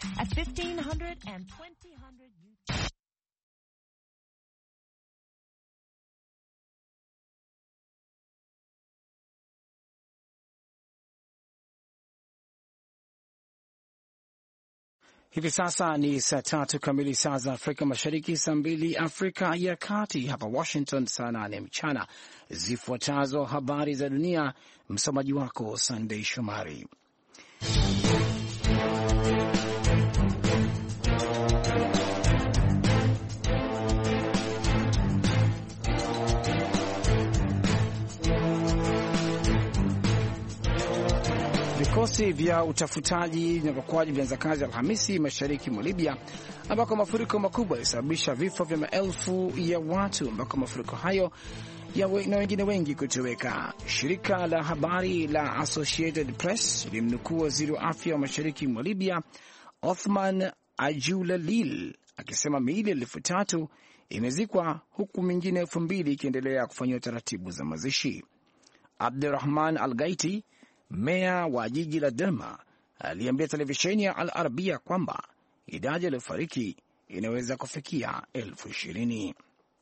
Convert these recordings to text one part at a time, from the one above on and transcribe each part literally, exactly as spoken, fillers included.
at fifteen hundred and twenty hundred. Hivi sasa ni saa tatu kamili saa za Afrika Mashariki, saa mbili Afrika ya Kati, hapa Washington saa nane mchana. Zifuatazo habari za dunia, msomaji wako Sunday Shomari. Vikosi vya utafutaji na uokoaji vilianza kazi Alhamisi mashariki mwa Libya, ambako mafuriko makubwa yalisababisha vifo vya maelfu ya watu, ambako mafuriko hayo ya we, na wengine wengi kutoweka. Shirika la habari la Associated Press limnukuu waziri wa afya wa mashariki mwa Libya Othman Ajulalil akisema miili elfu tatu imezikwa huku mingine elfu mbili ikiendelea kufanyiwa taratibu za mazishi. Abdurrahman Al-Gaiti, meya wa jiji la Derma, aliambia televisheni ya Al Arabia kwamba idadi iliyofariki inaweza kufikia elfu ishirini.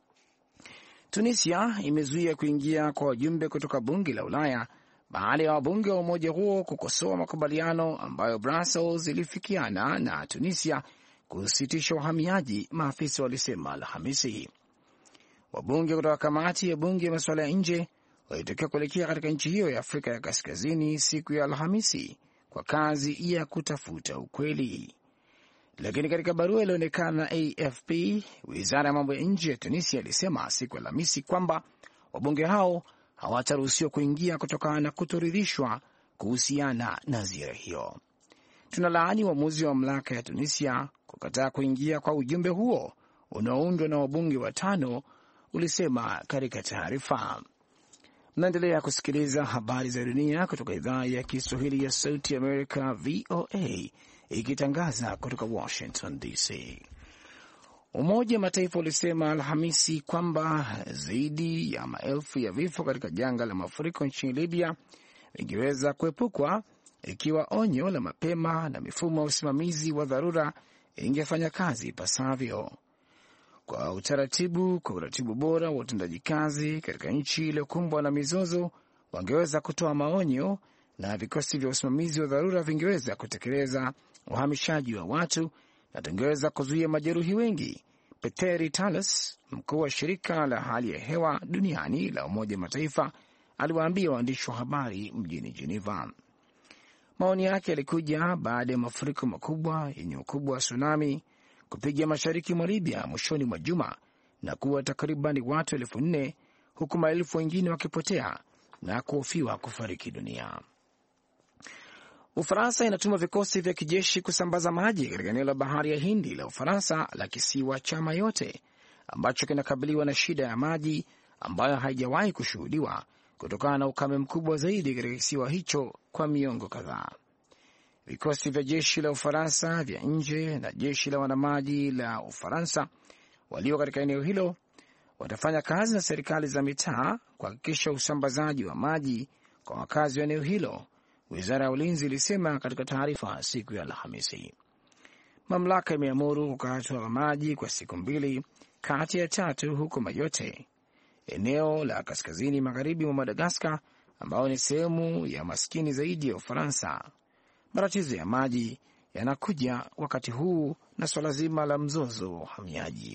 Tunisia imezuia kuingia kwa wajumbe kutoka bunge la Ulaya baada ya wabunge wa umoja huo kukosoa makubaliano ambayo Brussels ilifikiana na Tunisia kusitisha uhamiaji, maafisa walisema Alhamisi. Wabunge kutoka kamati ya bunge ya masuala ya nje walitokea kuelekea katika nchi hiyo ya Afrika ya Kaskazini siku ya Alhamisi kwa kazi ya kutafuta ukweli. Lakini katika barua ilionekana na A F P, wizara ya mambo ya nje ya Tunisia ilisema siku ya Alhamisi kwamba wabunge hao hawataruhusiwa kuingia kutokana na kutoridhishwa kuhusiana na ziara hiyo. Tunalaani uamuzi wa mamlaka ya Tunisia kukataa kuingia kwa ujumbe huo unaoundwa na wabunge watano, ulisema katika taarifa. Mnaendelea kusikiliza habari za dunia kutoka idhaa ya Kiswahili ya Sauti Amerika, V O A, ikitangaza kutoka Washington D C. Umoja wa Mataifa ulisema Alhamisi kwamba zaidi ya maelfu ya vifo katika janga la mafuriko nchini Libya ingeweza kuepukwa ikiwa onyo la mapema na mifumo ya usimamizi wa dharura ingefanya kazi ipasavyo. Kwa utaratibu kwa uratibu bora wa utendaji kazi katika nchi iliyokumbwa na mizozo, wangeweza kutoa maonyo na vikosi vya usimamizi wa dharura vingeweza kutekeleza uhamishaji wa watu na tungeweza kuzuia majeruhi wengi, Peteri Talas, mkuu wa shirika la hali ya hewa duniani la Umoja Mataifa, aliwaambia waandishi wa habari mjini Geneva. Maoni yake yalikuja baada ya mafuriko makubwa yenye ukubwa wa tsunami kupiga mashariki mwa Libya mwishoni mwa juma na kuwa takriban watu elfu nne huku maelfu wengine wakipotea na kuhofiwa kufariki dunia. Ufaransa inatuma vikosi vya kijeshi kusambaza maji katika eneo la bahari ya Hindi la Ufaransa la kisiwa cha Mayotte ambacho kinakabiliwa na shida ya maji ambayo haijawahi kushuhudiwa kutokana na ukame mkubwa zaidi katika kisiwa hicho kwa miongo kadhaa. Vikosi vya jeshi la Ufaransa vya nje na jeshi la wanamaji la Ufaransa walio katika eneo hilo watafanya kazi na serikali za mitaa kuhakikisha usambazaji wa maji kwa wakazi wa eneo hilo, wizara ya ulinzi ilisema katika taarifa siku ya Alhamisi. Mamlaka imeamuru kukatwa maji kwa siku mbili kati ya tatu huko Mayotte, eneo la kaskazini magharibi mwa Madagaskar, ambao ni sehemu ya maskini zaidi ya Ufaransa. Matatizo ya maji yanakuja wakati huu na swala zima la mzozo wa uhamiaji.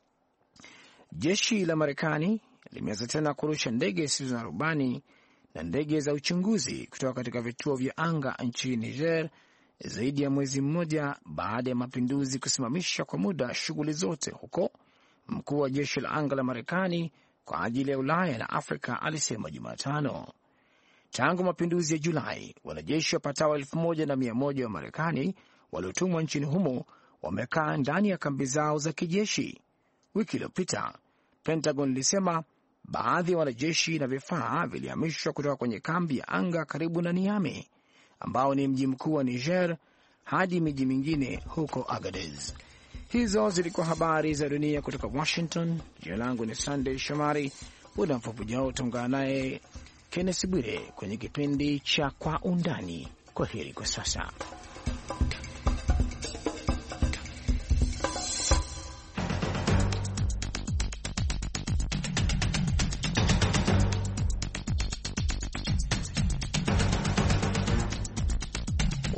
Jeshi la Marekani limeanza tena kurusha ndege zisizo na rubani na ndege za uchunguzi kutoka katika vituo vya anga nchini Niger, zaidi ya mwezi mmoja baada ya mapinduzi kusimamisha kwa muda shughuli zote huko. Mkuu wa jeshi la anga la Marekani kwa ajili ya Ulaya na Afrika alisema Jumatano. Tangu mapinduzi ya Julai, wanajeshi wapatao elfu moja na mia moja wa Marekani waliotumwa nchini humo wamekaa ndani ya kambi zao za kijeshi. Wiki iliyopita, Pentagon ilisema baadhi ya wanajeshi na vifaa vilihamishwa kutoka kwenye kambi ya anga karibu na Niamey, ambao ni mji mkuu wa Niger, hadi miji mingine huko Agadez. Hizo zilikuwa habari za dunia kutoka Washington. Jina langu ni Sunday Shomari. Muda mfupi ujao utaungana naye Kenneth Bwire kwenye kipindi cha Kwa Undani. Kwa heri kwa sasa.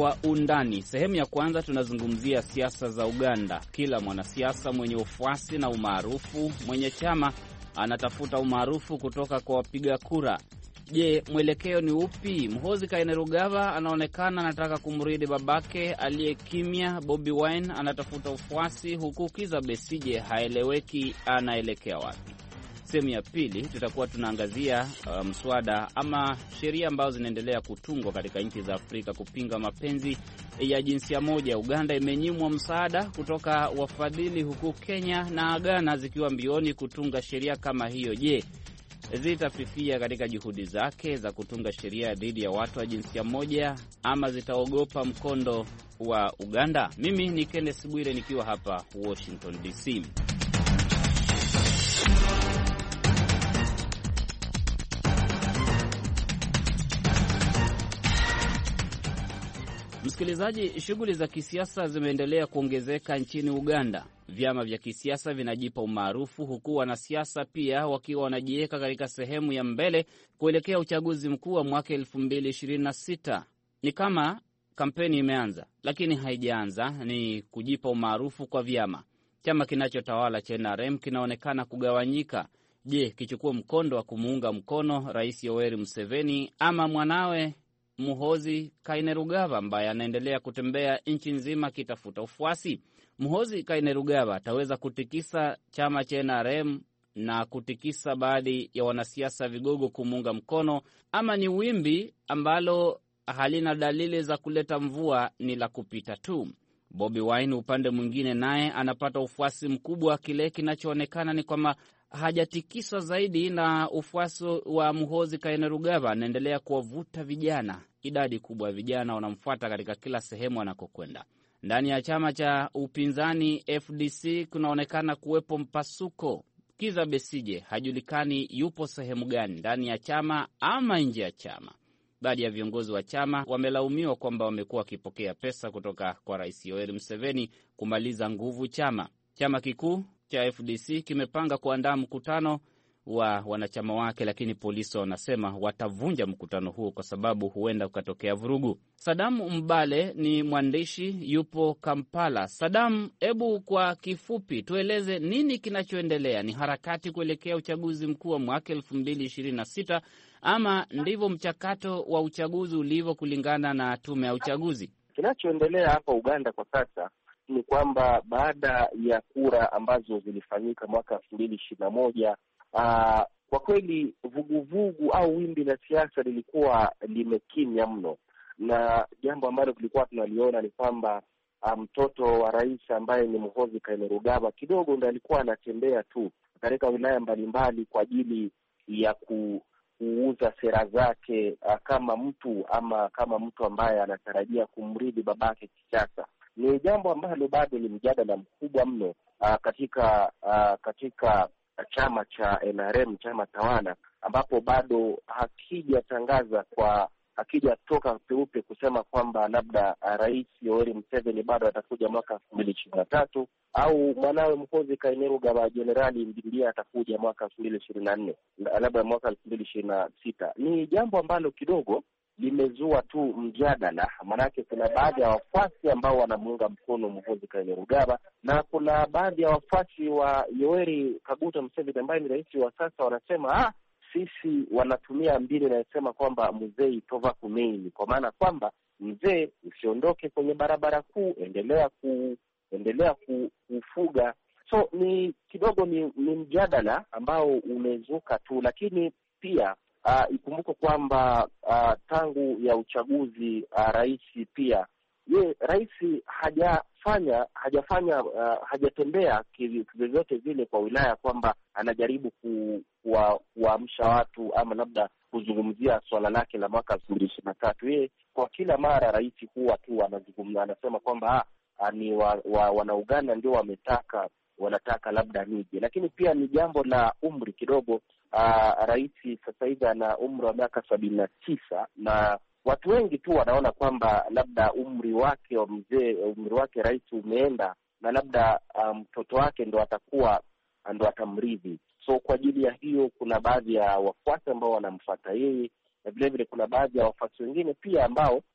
Kwa undani. Sehemu ya kwanza tunazungumzia siasa za Uganda. Kila mwanasiasa mwenye ufuasi na umaarufu, mwenye chama, anatafuta umaarufu kutoka kwa wapiga kura. Je, mwelekeo ni upi? Muhoozi Kainerugaba anaonekana anataka kumridi babake aliyekimya. Bobi Wine anatafuta ufuasi, huku Kizza Besigye haeleweki anaelekea wapi. Sehemu ya pili tutakuwa tunaangazia uh, mswada ama sheria ambazo zinaendelea kutungwa katika nchi za Afrika kupinga mapenzi ya jinsia moja. Uganda imenyimwa msaada kutoka wafadhili, huku Kenya na Ghana zikiwa mbioni kutunga sheria kama hiyo. Je, zitafifia katika juhudi zake za kutunga sheria dhidi ya watu wa jinsia moja ama zitaogopa mkondo wa Uganda? Mimi ni Kenneth Bwire nikiwa hapa Washington D C. Msikilizaji, shughuli za kisiasa zimeendelea kuongezeka nchini Uganda. Vyama vya kisiasa vinajipa umaarufu, huku wanasiasa pia wakiwa wanajiweka katika sehemu ya mbele kuelekea uchaguzi mkuu wa mwaka elfu mbili ishirini na sita. Ni kama kampeni imeanza, lakini haijaanza. Ni kujipa umaarufu kwa vyama. Chama kinachotawala cha N R M kinaonekana kugawanyika. Je, kichukua mkondo wa kumuunga mkono Rais Yoweri Museveni ama mwanawe Muhoozi Kainerugaba ambaye anaendelea kutembea nchi nzima kitafuta ufuasi? Muhoozi Kainerugaba ataweza kutikisa chama cha N R M na kutikisa baadhi ya wanasiasa vigogo kumuunga mkono, ama ni wimbi ambalo halina dalili za kuleta mvua, ni la kupita tu? Bobi Wine upande mwingine naye anapata ufuasi mkubwa. Kile kinachoonekana ni kwamba hajatikiswa zaidi na ufuasi wa Muhoozi Kainerugaba. Anaendelea kuwavuta vijana. Idadi kubwa ya vijana wanamfuata katika kila sehemu anakokwenda. Ndani ya chama cha upinzani F D C kunaonekana kuwepo mpasuko. Kizza Besigye hajulikani yupo sehemu gani, ndani ya chama ama nje ya chama. Baadhi ya viongozi wa chama wamelaumiwa kwamba wamekuwa wakipokea pesa kutoka kwa Rais Yoweri Museveni kumaliza nguvu chama. Chama kikuu cha F D C kimepanga kuandaa mkutano wa wanachama wake, lakini polisi wanasema watavunja mkutano huo kwa sababu huenda ukatokea vurugu. Sadamu Mbale ni mwandishi, yupo Kampala. Sadamu, hebu kwa kifupi tueleze nini kinachoendelea? Ni harakati kuelekea uchaguzi mkuu wa mwaka elfu mbili ishirini na sita ama ndivyo mchakato wa uchaguzi ulivyo kulingana na tume ya uchaguzi? Kinachoendelea hapa Uganda kwa sasa ni kwamba baada ya kura ambazo zilifanyika mwaka elfu mbili ishirini na moja, uh, kwa kweli vuguvugu au wimbi la siasa lilikuwa limekimya mno, na jambo ambalo tulikuwa tunaliona ni kwamba mtoto um, wa rais ambaye ni Muhoozi Kainerugaba kidogo ndo alikuwa anatembea tu katika wilaya mbalimbali kwa ajili ya ku kuuza sera zake uh, kama mtu ama kama mtu ambaye anatarajia kumridi babake kisiasa. Ni jambo ambalo bado ni mjadala mkubwa mno uh, katika uh, katika chama cha N R M, chama tawala, ambapo bado hakijatangaza kwa hakijatoka peupe kusema kwamba labda uh, Rais Yoweri Museveni bado atakuja mwaka elfu mbili ishirini na tatu au mwanawe Muhoozi Kainerugaba Jenerali Mbindia atakuja mwaka elfu mbili ishirini na nne, labda mwaka elfu mbili ishirini na sita. Ni jambo ambalo kidogo limezua tu mjadala, manake kuna baadhi ya wafuasi ambao wanamuunga mkono Muhoozi Kainerugaba na kuna baadhi ya wafuasi wa Yoweri Kaguta Museveni ambaye ni rais wa sasa wanasema ah, sisi wanatumia mbinu inayosema kwamba mzee tova kumeini, kwa maana kwamba mzee usiondoke kwenye barabara kuu, endelea ku endelea kufuga. So ni kidogo ni, ni mjadala ambao umezuka tu, lakini pia uh, ikumbuke kwamba uh, tangu ya uchaguzi uh, rais pia ye rais hajafanya hajafanya uh, hajatembea vyovyote vile kwa wilaya kwamba anajaribu ku, kuwa, kuamsha watu ama labda kuzungumzia swala lake la mwaka elfu mbili ishirini na tatu. Yeye kwa kila mara rais huwa tu anazungumza, anasema kwamba ah, ni wa, wa, wana Uganda ndio wametaka wanataka labda nije, lakini pia ni jambo la umri kidogo. Uh, rais sasa hivi ana umri wa miaka sabini na tisa na watu wengi tu wanaona kwamba labda umri wake wa mzee, umri wake rais umeenda na labda mtoto um, wake ndo atakuwa ndo atamrithi. So kwa ajili ya hiyo kuna baadhi ya wafuasi ambao wanamfuata yeye, na vile vile kuna baadhi ya wafuasi wengine pia ambao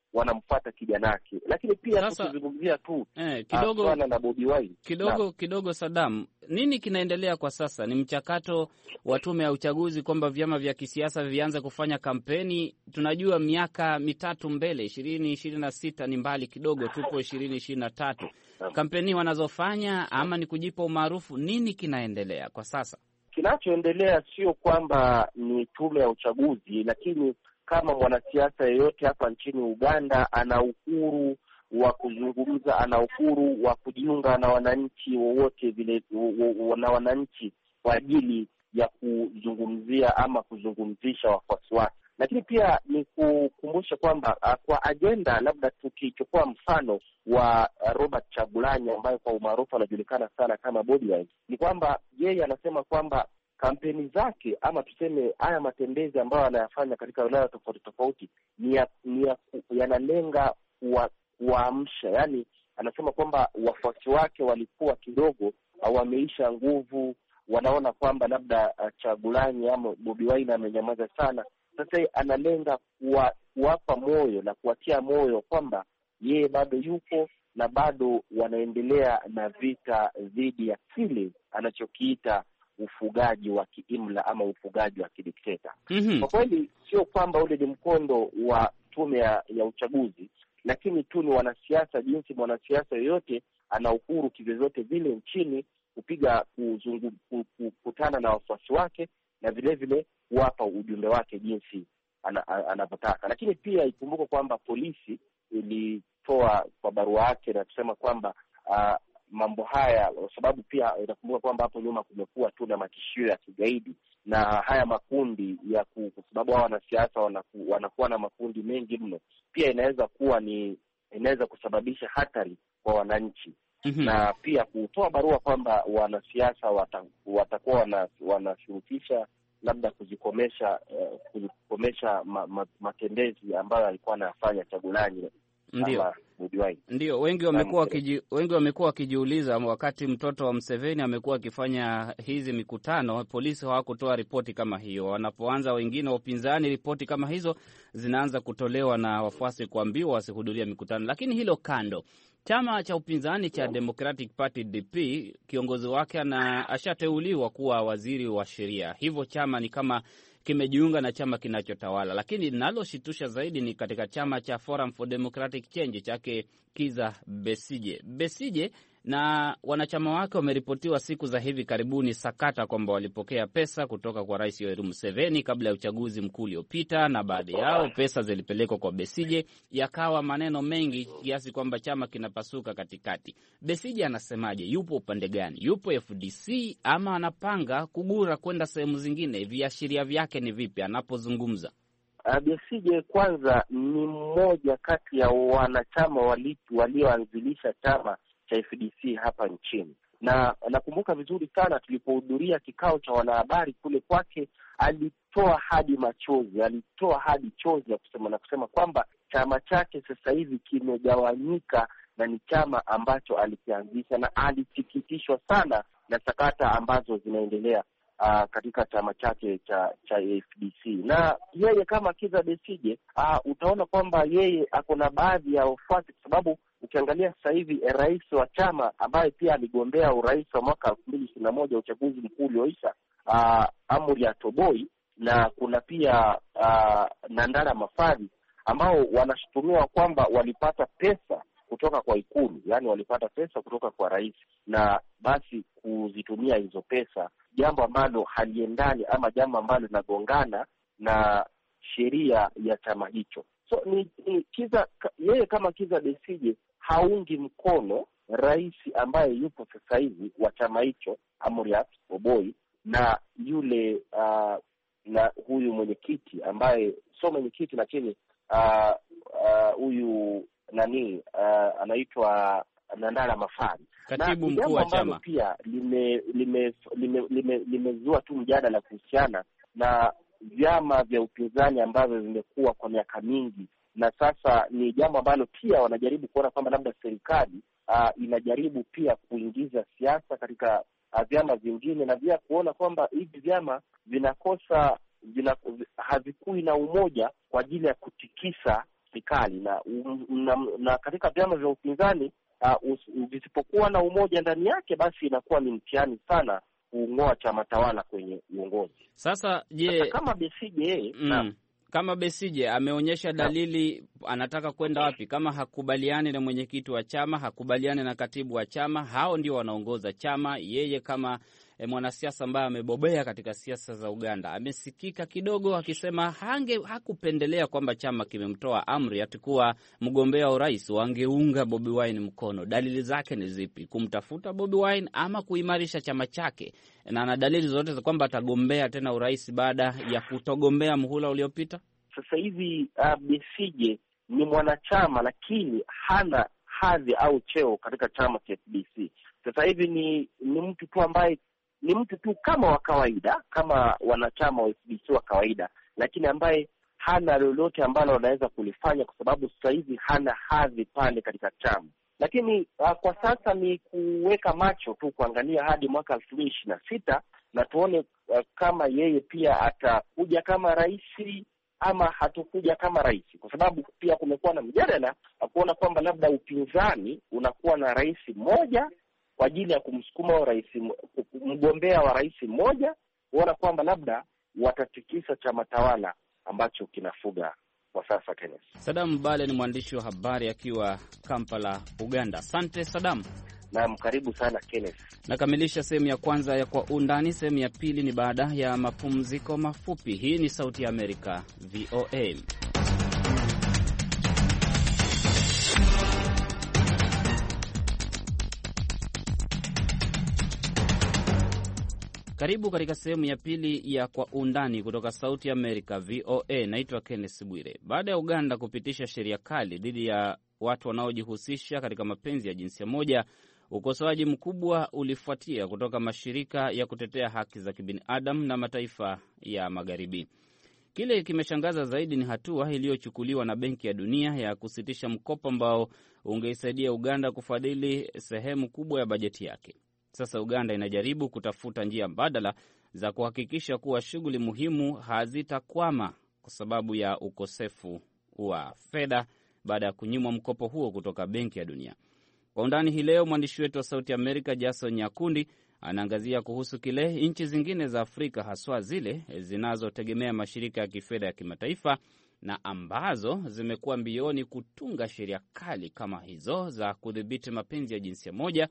wanamfuata kijanake. Lakini pia tukizungumzia tu eh, kidogo Aswana na Bobi Wine kidogo na kidogo Saddam, nini kinaendelea kwa sasa? Ni mchakato wa tume ya uchaguzi kwamba vyama vya kisiasa vianze kufanya kampeni. Tunajua miaka mitatu mbele, ishirini ishirini na sita ni mbali kidogo, tupo ishirini ishirini na tatu. Kampeni wanazofanya ama ni kujipa umaarufu? Nini kinaendelea kwa sasa? Kinachoendelea sio kwamba ni tume ya uchaguzi, lakini kama mwanasiasa yeyote hapa nchini Uganda ana uhuru wa kuzungumza, ana uhuru wa kujiunga na wananchi wowote vile na wananchi kwa ajili ya kuzungumzia ama kuzungumzisha wafuasi wake. Lakini pia ni kukumbusha kwamba kwa agenda, labda tukichukua mfano wa Robert Chagulanyi ambaye kwa umaarufu anajulikana sana kama Bobi Wine, ni kwamba yeye anasema kwamba kampeni zake ama tuseme haya matembezi ambayo anayafanya katika wilaya tofauti tofauti ni ya, ni ya, yanalenga kuwaamsha. Yani anasema kwamba wafuasi wake walikuwa kidogo wameisha nguvu, wanaona kwamba labda uh, Chagulanyi ama Bobi Wine amenyamaza sana. Sasa analenga kuwa, kuwapa moyo na kuwatia moyo kwamba yeye bado yupo na bado wanaendelea na vita dhidi ya kile anachokiita ufugaji wa kiimla ama ufugaji wa kidikteta. Mm-hmm. Kwa kweli sio kwamba ule ni mkondo wa tume ya, ya uchaguzi, lakini tu ni wanasiasa, jinsi mwanasiasa yoyote ana uhuru kivyovyote vile nchini kupiga kuzungu, kukutana na wafuasi wake na vile vile kuwapa ujumbe wake jinsi anavyotaka. Lakini pia ikumbuke kwamba polisi ilitoa kwa barua yake na kusema kwamba uh, mambo haya, kwa sababu pia inakumbuka kwamba hapo nyuma kumekuwa tu na matishio ya kigaidi na haya makundi ya ku, kwa sababu hao wanasiasa wanaku, wanakuwa na makundi mengi mno, pia inaweza kuwa ni inaweza kusababisha hatari kwa wananchi. Mm-hmm. Na pia kutoa barua kwamba wanasiasa wata, watakuwa wana, wanashurutisha labda kuzikomesha uh, kuzikomesha ma, ma, matembezi ambayo alikuwa anayafanya Chagulanyi. Ndio. Ndio, wengi wamekuwa kiji, wengi wamekuwa wakijiuliza, wakati mtoto wa Museveni amekuwa akifanya hizi mikutano, polisi hawakutoa ripoti kama hiyo. Wanapoanza wengine wa upinzani, ripoti kama hizo zinaanza kutolewa na wafuasi kuambiwa wasihudhuria mikutano. Lakini hilo kando, chama cha upinzani cha Democratic Party D P, kiongozi wake ana ashateuliwa kuwa waziri wa sheria. Hivyo chama ni kama kimejiunga na chama kinachotawala. Lakini linaloshitusha zaidi ni katika chama cha Forum for Democratic Change chake Kizza Besigye. Besigye na wanachama wake wameripotiwa siku za hivi karibuni sakata kwamba walipokea pesa kutoka kwa Rais Yoweri Museveni kabla ya uchaguzi mkuu uliopita, na baadhi yao pesa zilipelekwa kwa Besigye. Yakawa maneno mengi kiasi kwamba chama kinapasuka katikati. Besigye anasemaje? Yupo upande gani? Yupo F D C ama anapanga kugura kwenda sehemu zingine? Viashiria vyake ni vipi anapozungumza? Besigye kwanza ni mmoja kati ya wanachama walioanzilisha chama cha F D C hapa nchini, na nakumbuka vizuri sana tulipohudhuria kikao cha wanahabari kule kwake, alitoa hadi machozi, alitoa hadi chozi ya kusema na kusema kwamba chama chake sasa hivi kimegawanyika na ni chama ambacho alikianzisha, na alisikitishwa sana na sakata ambazo zinaendelea Uh, katika chama chake cha cha F D C. Na yeye kama Kizza Besigye uh, utaona kwamba yeye ako na baadhi ya wafuasi, kwa sababu ukiangalia sasa hivi eh, rais wa chama ambaye pia aligombea urais wa mwaka elfu mbili ishirini na moja uchaguzi mkuu ulioisha, uh, Amuriat Toboi, na kuna pia uh, Nandala Mafari ambao wanashutumiwa kwamba walipata pesa kutoka kwa ikulu, yani walipata pesa kutoka kwa rais na basi kuzitumia hizo pesa, jambo ambalo haliendani ama jambo ambalo linagongana na sheria ya chama hicho. So ni, ni Kizza, yeye kama Kizza Besigye haungi mkono rais ambaye yupo sasa hivi wa chama hicho Amuriat Toboi, na yule uh, na huyu mwenyekiti ambaye sio mwenyekiti lakini uh, uh, huyu nani uh, anaitwa Nandala Mafari, katibu mkuu wa chama. Pia lime lime limezua lime, lime tu mjadala kuhusiana na vyama vya upinzani ambavyo vimekuwa kwa miaka mingi, na sasa ni jambo ambalo pia wanajaribu kuona kwamba labda serikali uh, inajaribu pia kuingiza siasa katika uh, vyama vingine, na pia kuona kwamba hivi vyama vinakosa vina, havikui na umoja kwa ajili ya kutikisa serikali na, na, na katika vyama vya upinzani uh, visipokuwa na umoja ndani yake, basi inakuwa ni mtihani sana kuung'oa chama tawala kwenye uongozi. Sasa je, kama Besigye yeye mm, na kama Besigye ameonyesha dalili anataka kwenda wapi? Kama hakubaliani na mwenyekiti wa chama, hakubaliani na katibu wa chama, hao ndio wanaongoza chama. Yeye kama e, mwanasiasa ambaye amebobea katika siasa za Uganda, amesikika kidogo akisema hange hakupendelea kwamba chama kimemtoa amri atakuwa mgombea wa urais, wangeunga Bobi Wine mkono. Dalili zake ni zipi? Kumtafuta Bobi Wine ama kuimarisha chama chake? Na ana dalili zote za kwamba atagombea tena urais baada ya kutogombea muhula uliopita. Sasa hivi uh, Besigye ni mwanachama lakini hana hadhi au cheo katika chama cha F D C. Sasa hivi ni ni mtu tu ambaye ni mtu tu kama wa kawaida, kama wanachama wa F D C wa kawaida, lakini ambaye hana lolote ambalo anaweza kulifanya kwa sababu sasa hivi hana hadhi pale katika chama. Lakini uh, kwa sasa ni kuweka macho tu kuangalia hadi mwaka elfu mbili ishirini na sita na tuone uh, kama yeye pia atakuja kama rais ama hatakuja kama rais, kwa sababu pia kumekuwa na mjadala kuona kwamba labda upinzani unakuwa na rais mmoja kwa ajili ya kumsukuma rais, mgombea wa rais mmoja, kuona kwamba labda watatikisa chama tawala ambacho kinafuga kwa sasa. Kenneth Sadam Bale ni mwandishi wa habari akiwa Kampala, Uganda. Asante Sadam. Naam, karibu sana Kenneth. Nakamilisha sehemu ya kwanza ya Kwa Undani. Sehemu ya pili ni baada ya mapumziko mafupi. Hii ni Sauti ya Amerika, V O A. Karibu katika sehemu ya pili ya Kwa Undani kutoka Sauti ya Amerika, V O A. Naitwa Kenneth Bwire. Baada ya Uganda kupitisha sheria kali dhidi ya watu wanaojihusisha katika mapenzi ya jinsia moja, ukosoaji mkubwa ulifuatia kutoka mashirika ya kutetea haki za kibinadamu na mataifa ya Magharibi. Kile kimeshangaza zaidi ni hatua iliyochukuliwa na Benki ya Dunia ya kusitisha mkopo ambao ungeisaidia Uganda kufadhili sehemu kubwa ya bajeti yake. Sasa Uganda inajaribu kutafuta njia mbadala za kuhakikisha kuwa shughuli muhimu hazitakwama kwa sababu ya ukosefu wa fedha baada ya kunyimwa mkopo huo kutoka Benki ya Dunia. Kwa undani hii leo, mwandishi wetu wa Sauti Amerika Jason Nyakundi anaangazia kuhusu kile nchi zingine za Afrika, haswa zile zinazotegemea mashirika ya kifedha ya kimataifa na ambazo zimekuwa mbioni kutunga sheria kali kama hizo za kudhibiti mapenzi ya jinsia moja.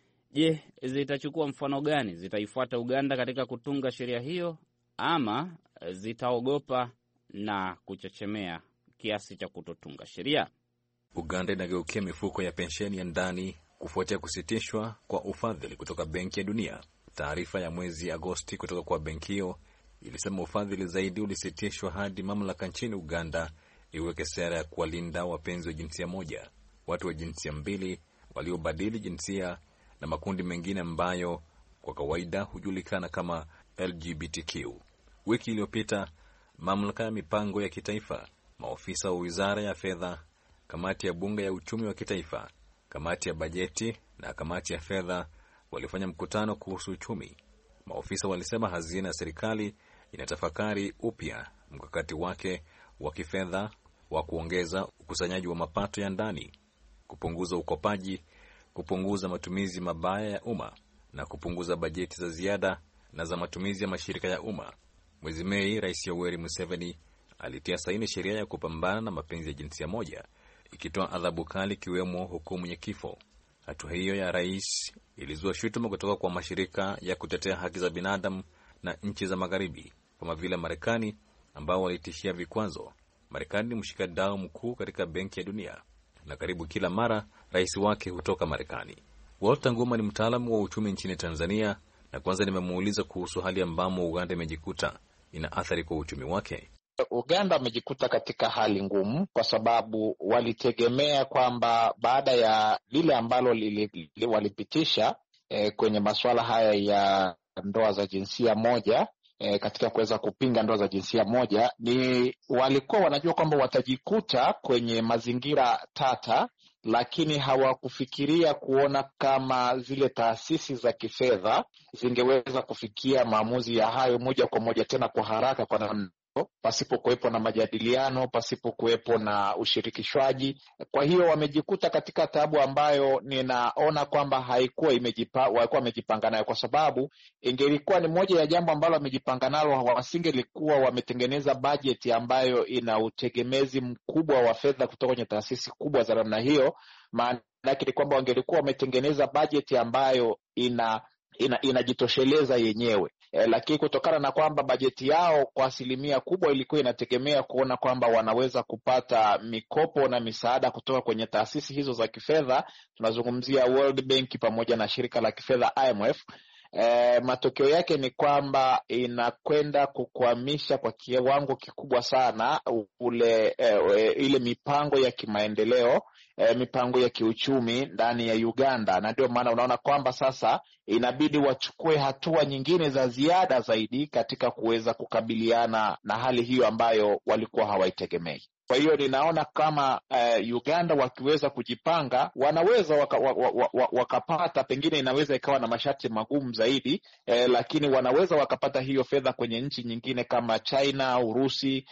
Je, zitachukua mfano gani? Zitaifuata Uganda katika kutunga sheria hiyo ama zitaogopa na kuchechemea kiasi cha kutotunga sheria? Uganda inageukia mifuko ya pensheni ya ndani kufuatia kusitishwa kwa ufadhili kutoka Benki ya Dunia. Taarifa ya mwezi Agosti kutoka kwa benki hiyo ilisema ufadhili zaidi ulisitishwa hadi mamlaka nchini Uganda iweke sera ya kuwalinda wapenzi wa jinsia moja, watu wa jinsia mbili, waliobadili jinsia na makundi mengine ambayo kwa kawaida hujulikana kama L G B T Q. Wiki iliyopita, mamlaka ya mipango ya kitaifa, maofisa wa Wizara ya Fedha, kamati ya bunge ya uchumi wa kitaifa, kamati ya bajeti na kamati ya fedha walifanya mkutano kuhusu uchumi. Maofisa walisema hazina ya serikali inatafakari upya mkakati wake wa kifedha wa kuongeza ukusanyaji wa mapato ya ndani, kupunguza ukopaji, kupunguza matumizi mabaya ya umma na kupunguza bajeti za ziada na za matumizi ya mashirika ya umma. Mwezi Mei, Rais Yoweri Museveni alitia saini sheria ya kupambana na mapenzi ya jinsia moja, ikitoa adhabu kali ikiwemo hukumu ya kifo. Hatua hiyo ya rais ilizua shutuma kutoka kwa mashirika ya kutetea haki za binadamu na nchi za Magharibi kama vile Marekani, ambao walitishia vikwazo. Marekani ni mshikadau mkuu katika Benki ya Dunia na karibu kila mara rais wake hutoka Marekani. Walter Nguma ni mtaalamu wa uchumi nchini Tanzania, na kwanza nimemuuliza kuhusu hali ambamo Uganda imejikuta ina athari kwa uchumi wake. Uganda wamejikuta katika hali ngumu kwa sababu walitegemea kwamba baada ya lile ambalo li, li, walipitisha eh, kwenye masuala haya ya ndoa za jinsia moja, eh, katika kuweza kupinga ndoa za jinsia moja, ni walikuwa wanajua kwamba watajikuta kwenye mazingira tata, lakini hawakufikiria kuona kama zile taasisi za kifedha zingeweza kufikia maamuzi ya hayo moja kwa moja tena kwa haraka, kwa namna pasipo kuwepo na majadiliano, pasipo kuwepo na ushirikishwaji. Kwa hiyo wamejikuta katika taabu ambayo ninaona kwamba haikuwa imejipa, walikuwa wamejipanga nayo, kwa sababu ingelikuwa ni moja ya jambo ambalo wamejipanga nalo, wasingelikuwa wametengeneza bajeti ambayo ina utegemezi mkubwa wa fedha kutoka kwenye taasisi kubwa za namna hiyo. Maana yake ni kwamba wangelikuwa wametengeneza bajeti ambayo ina ina inajitosheleza yenyewe. E, lakini kutokana na kwamba bajeti yao kwa asilimia kubwa ilikuwa inategemea kuona kwamba wanaweza kupata mikopo na misaada kutoka kwenye taasisi hizo za kifedha, tunazungumzia World Bank pamoja na shirika la kifedha I M F, e, matokeo yake ni kwamba inakwenda kukwamisha kwa kiwango kikubwa sana ule e, ile mipango ya kimaendeleo, E, mipango ya kiuchumi ndani ya Uganda. Na ndio maana unaona kwamba sasa inabidi wachukue hatua nyingine za ziada zaidi katika kuweza kukabiliana na hali hiyo ambayo walikuwa hawaitegemei. Kwa hiyo ninaona kama uh, Uganda wakiweza kujipanga wanaweza waka, waka, waka, wakapata, pengine inaweza ikawa na masharti magumu zaidi, eh, lakini wanaweza wakapata hiyo fedha kwenye nchi nyingine kama China, Urusi,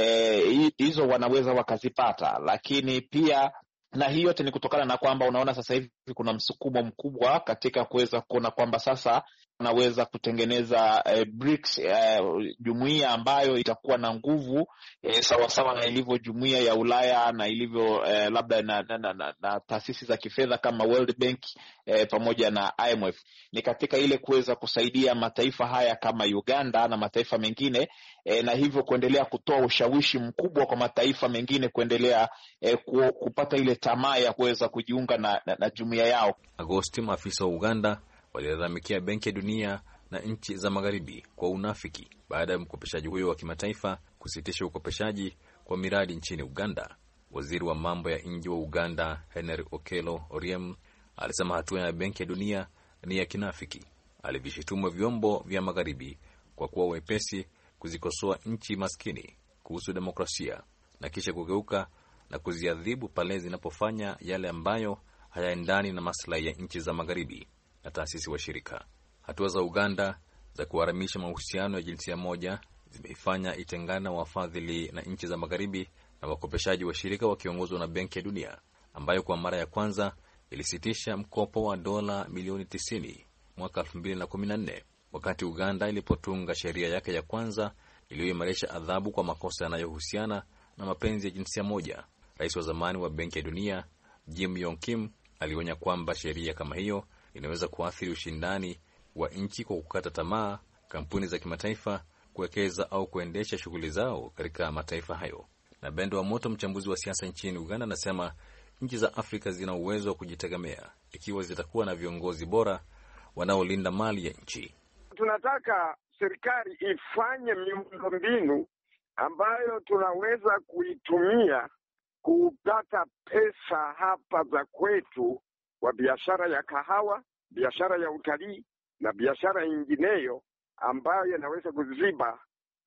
eh, hizo wanaweza wakazipata. Lakini pia na hiyo yote ni kutokana na kwamba unaona sasa hivi kuna msukumo mkubwa katika kuweza kuona kwamba sasa wanaweza kutengeneza eh, BRICS, eh, jumuiya ambayo itakuwa na nguvu eh, sawa sawa na ilivyo jumuiya ya Ulaya na ilivyo eh, labda na, na, na, na, na taasisi za kifedha kama World Bank eh, pamoja na I M F. Ni katika ile kuweza kusaidia mataifa haya kama Uganda na mataifa mengine eh, na hivyo kuendelea kutoa ushawishi mkubwa kwa mataifa mengine kuendelea eh, ku, kupata ile tamaa ya kuweza kujiunga na, na, na jumuiya yao. Agosti, maafisa wa Uganda walilalamikia Benki ya Dunia na nchi za Magharibi kwa unafiki baada ya mkopeshaji huyo wa kimataifa kusitisha ukopeshaji kwa miradi nchini Uganda. Waziri wa mambo ya nje wa Uganda, Henry Okello Oryem, alisema hatua ya Benki ya Dunia ni ya kinafiki. Alivishutumu vyombo vya Magharibi kwa kuwa wepesi kuzikosoa nchi maskini kuhusu demokrasia na kisha kugeuka na kuziadhibu pale zinapofanya yale ambayo hayaendani na maslahi ya nchi za Magharibi na taasisi wa shirika. Hatua za Uganda za kuharamisha mahusiano ya jinsia moja zimeifanya itengana wafadhili na nchi za Magharibi na wakopeshaji wa shirika wakiongozwa na Benki ya Dunia, ambayo kwa mara ya kwanza ilisitisha mkopo wa dola milioni tisini mwaka elfu mbili na kumi na nne wakati Uganda ilipotunga sheria yake ya kwanza iliyoimarisha adhabu kwa makosa yanayohusiana na mapenzi ya jinsia moja. Rais wa zamani wa Benki ya Dunia Jim Yong Kim alionya kwamba sheria kama hiyo inaweza kuathiri ushindani wa nchi kwa kukata tamaa kampuni za kimataifa kuwekeza au kuendesha shughuli zao katika mataifa hayo. Na Bendo wa Moto, mchambuzi wa siasa nchini Uganda, anasema nchi za Afrika zina uwezo wa kujitegemea ikiwa zitakuwa na viongozi bora wanaolinda mali ya nchi. Tunataka serikali ifanye miundombinu ambayo tunaweza kuitumia kupata pesa hapa za kwetu kwa biashara ya kahawa, biashara ya utalii na biashara nyingineyo ambayo inaweza kuziba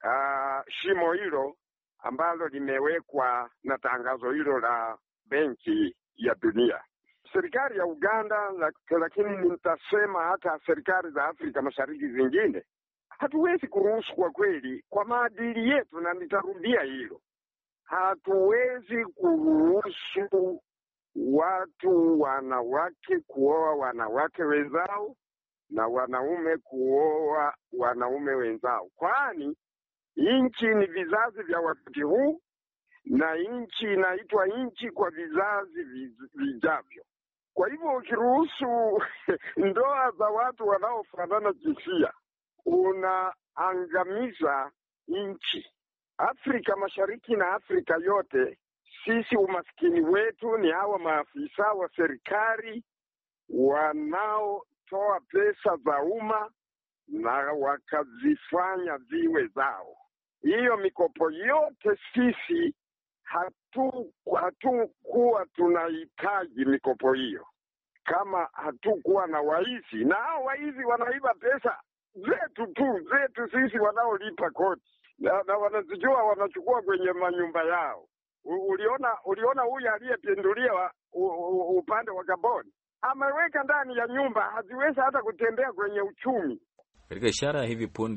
uh, shimo hilo ambalo limewekwa na tangazo hilo la Benki ya Dunia. Serikali ya Uganda, lakini nitasema hata serikali za Afrika Mashariki zingine, hatuwezi kuruhusu kwa kweli, kwa maadili yetu, na nitarudia hilo, hatuwezi kuruhusu watu wanawake kuoa wanawake wenzao na wanaume kuoa wanaume wenzao, kwani nchi ni vizazi vya wakati huu na nchi inaitwa nchi kwa vizazi vijavyo. Kwa hivyo ukiruhusu ndoa za watu wanaofanana jinsia, unaangamiza nchi. Afrika Mashariki na Afrika yote, sisi umaskini wetu ni hawa maafisa wa serikali wanaotoa pesa za umma na wakazifanya ziwe zao. Hiyo mikopo yote sisi hatu hatukuwa tunahitaji mikopo hiyo kama hatukuwa na waizi, na hao waizi wanaiba pesa zetu tu zetu sisi wanaolipa kodi na, na wanazijua wanachukua kwenye manyumba yao. U, uliona uliona huyu aliyepindulia upande wa Gabon ameweka ndani ya nyumba, haziwezi hata kutembea kwenye uchumi. Katika ishara ya hivi punde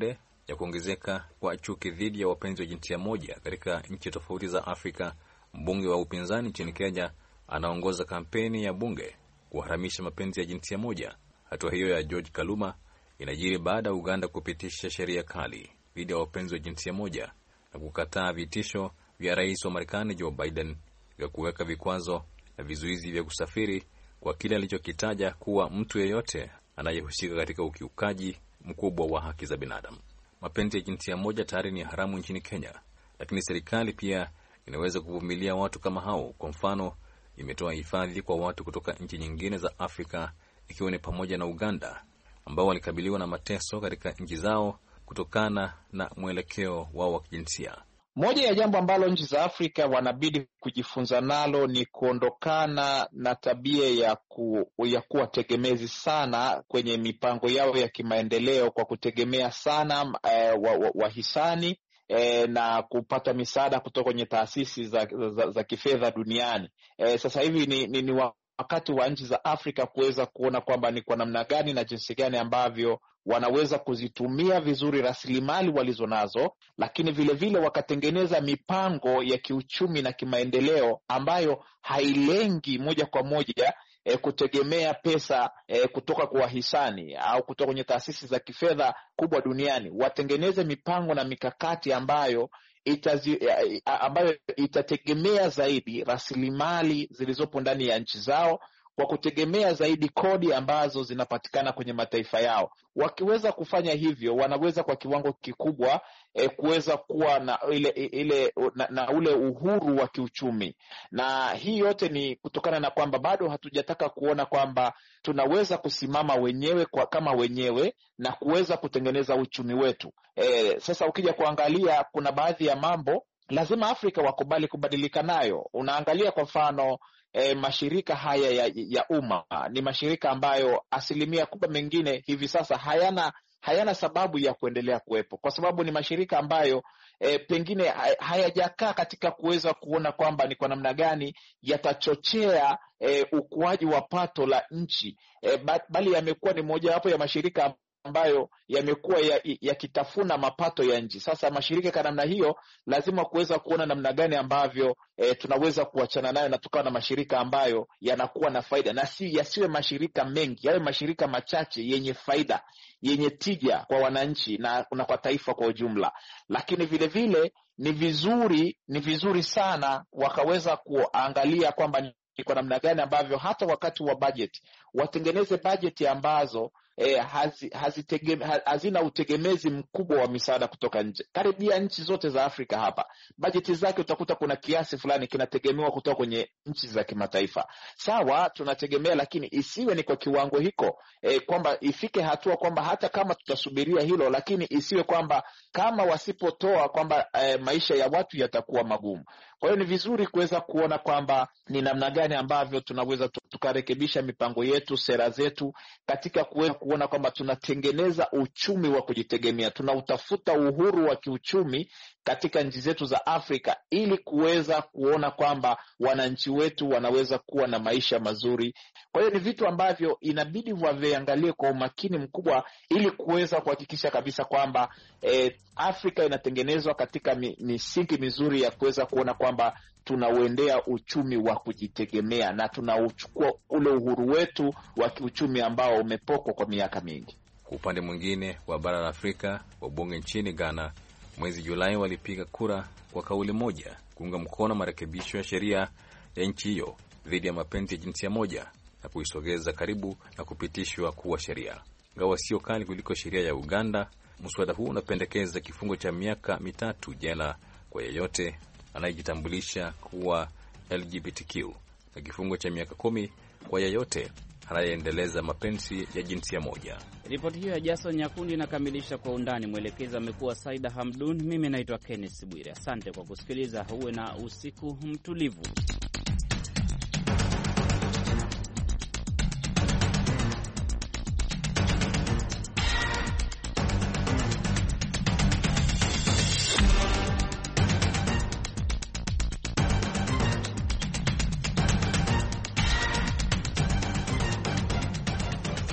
ya kuongezeka kwa chuki dhidi ya wapenzi wa jinsia moja katika nchi tofauti za Afrika, mbunge wa upinzani nchini Kenya anaongoza kampeni ya bunge kuharamisha mapenzi ya jinsia moja. Hatua hiyo ya George Kaluma inajiri baada ya Uganda kupitisha sheria kali dhidi ya wapenzi wa jinsia moja na kukataa vitisho vya rais wa Marekani Joe Biden vya kuweka vikwazo na vizuizi vya kusafiri kwa kile alichokitaja kuwa mtu yeyote anayehusika katika ukiukaji mkubwa wa haki za binadamu. Mapenzi ya jinsia moja tayari ni haramu nchini Kenya, lakini serikali pia inaweza kuvumilia watu kama hao. Kwa mfano, imetoa hifadhi kwa watu kutoka nchi nyingine za Afrika, ikiwa ni pamoja na Uganda, ambao walikabiliwa na mateso katika nchi zao kutokana na mwelekeo wao wa kijinsia. Moja ya jambo ambalo nchi za Afrika wanabidi kujifunza nalo ni kuondokana na tabia ya, ku, ya kuwa tegemezi sana kwenye mipango yao ya kimaendeleo kwa kutegemea sana eh, wahisani wa, wa eh, na kupata misaada kutoka kwenye taasisi za, za, za kifedha duniani. Eh, sasa hivi ni, ni, ni wakati wa nchi za Afrika kuweza kuona kwamba ni kwa namna gani na jinsi gani ambavyo wanaweza kuzitumia vizuri rasilimali walizonazo, lakini vile vile wakatengeneza mipango ya kiuchumi na kimaendeleo ambayo hailengi moja kwa moja e, kutegemea pesa e, kutoka kwa wahisani au kutoka kwenye taasisi za kifedha kubwa duniani. Watengeneze mipango na mikakati ambayo Itazi, ambayo itategemea zaidi rasilimali zilizopo ndani ya nchi zao kwa kutegemea zaidi kodi ambazo zinapatikana kwenye mataifa yao. Wakiweza kufanya hivyo, wanaweza kwa kiwango kikubwa e, kuweza kuwa na ile ile na, na ule uhuru wa kiuchumi. Na hii yote ni kutokana na kwamba bado hatujataka kuona kwamba tunaweza kusimama wenyewe kwa kama wenyewe na kuweza kutengeneza uchumi wetu. E, sasa ukija kuangalia kuna baadhi ya mambo lazima Afrika wakubali kubadilika nayo. Unaangalia kwa mfano E, mashirika haya ya, ya umma ni mashirika ambayo asilimia kubwa mengine hivi sasa hayana hayana sababu ya kuendelea kuwepo, kwa sababu ni mashirika ambayo e, pengine hayajakaa katika kuweza kuona kwamba ni kwa namna gani yatachochea e, ukuaji wa pato la nchi, e, bali yamekuwa ni mojawapo ya mashirika ambayo yamekuwa yakitafuna ya mapato ya nchi. Sasa mashirika kwa namna hiyo lazima kuweza kuona namna gani ambavyo e, tunaweza kuachana nayo na tukawa na mashirika ambayo yanakuwa na faida, na si yasiwe mashirika mengi, yawe mashirika machache yenye faida, yenye tija kwa wananchi na, na kwa taifa kwa ujumla. Lakini vile vile ni vizuri ni vizuri sana wakaweza kuangalia kwamba ni kwa namna gani ambavyo hata wakati wa budget watengeneze budget ambazo E, hazi, hazitegeme, hazina utegemezi mkubwa wa misaada kutoka nje. Karibia nchi zote za Afrika hapa bajeti zake utakuta kuna kiasi fulani kinategemewa kutoka kwenye nchi za kimataifa. Sawa, tunategemea, lakini isiwe ni kwa kiwango hiko, e, kwamba ifike hatua kwamba hata kama tutasubiria hilo, lakini isiwe kwamba kama wasipotoa kwamba e, maisha ya watu yatakuwa magumu. Kwa hiyo ni vizuri kuweza kuona kwamba ni namna gani ambavyo tunaweza tukarekebisha mipango yetu, sera zetu katika kuweza kuona kwamba tunatengeneza uchumi wa kujitegemea, tunautafuta uhuru wa kiuchumi katika nchi zetu za Afrika ili kuweza kuona kwamba wananchi wetu wanaweza kuwa na maisha mazuri. Kwa hiyo ni vitu ambavyo inabidi waviangalie kwa umakini mkubwa ili kuweza kuhakikisha kabisa kwamba eh, Afrika inatengenezwa katika misingi mizuri ya kuweza kuona kwamba tunauendea uchumi wa kujitegemea na tunauchukua ule uhuru wetu wa kiuchumi ambao umepokwa kwa miaka mingi. Kwa upande mwingine wa bara la Afrika, wabunge nchini Ghana mwezi Julai walipiga kura kwa kauli moja kuunga mkono marekebisho ya sheria ya nchi hiyo dhidi ya mapenzi ya jinsia moja na kuisogeza karibu na kupitishwa kuwa sheria. Ingawa sio kali kuliko sheria ya Uganda, mswada huu unapendekeza kifungo cha miaka mitatu jela kwa yeyote anayejitambulisha kuwa L G B T Q na kifungo cha miaka kumi kwa yeyote anayeendeleza mapenzi ya jinsia moja. Ripoti hiyo ya Jason Nyakundi inakamilisha Kwa Undani. Mwelekezi amekuwa Saida Hamdun. Mimi naitwa Kenneth Bwire. Asante kwa kusikiliza. Uwe na usiku mtulivu.